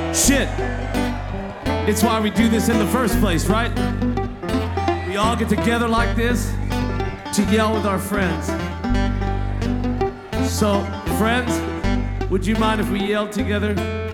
Shit. It's why we do this in the first place, right? We all get together like this to yell with our friends. So, friends, would you mind if we yelled together?